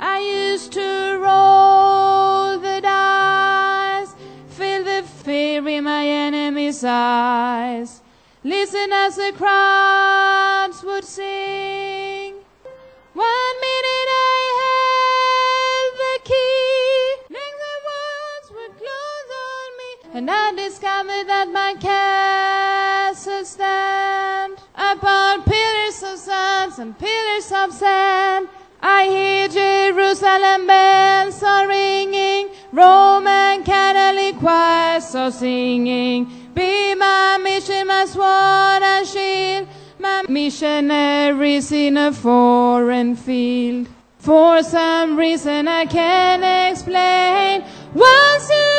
I used to roll the dice, feel the fear in my enemy's eyes, listen as the crowds would sing. 1 minute I held the key, next the words would close on me, and I discovered that my castle stand upon pillars of sand and pillars of sand. I hear Jerusalem bells are ringing, Roman Catholic choirs are singing. Be my mission, my sword and shield, my missionaries in a foreign field. For some reason I can't explain, once you